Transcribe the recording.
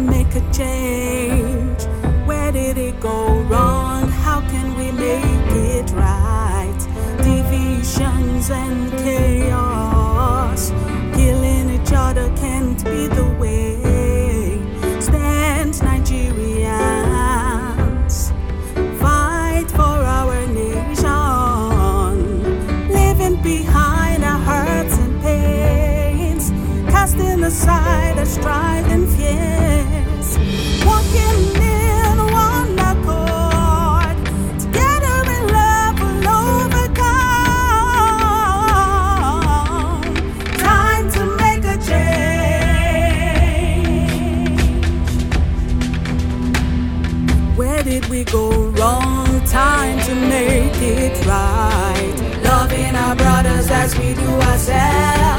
make a change. Where did it go wrong? How can we make it right? Divisions and chaos, killing each other can't be the way. Stand, Nigerians, fight for our nation, leaving behind our hurts and pains, casting aside our strife and fears, walking in one accord, together in love we'll overcome. Time to make a change. Where did we go wrong? Time to make it right. Loving our brothers as we do ourselves.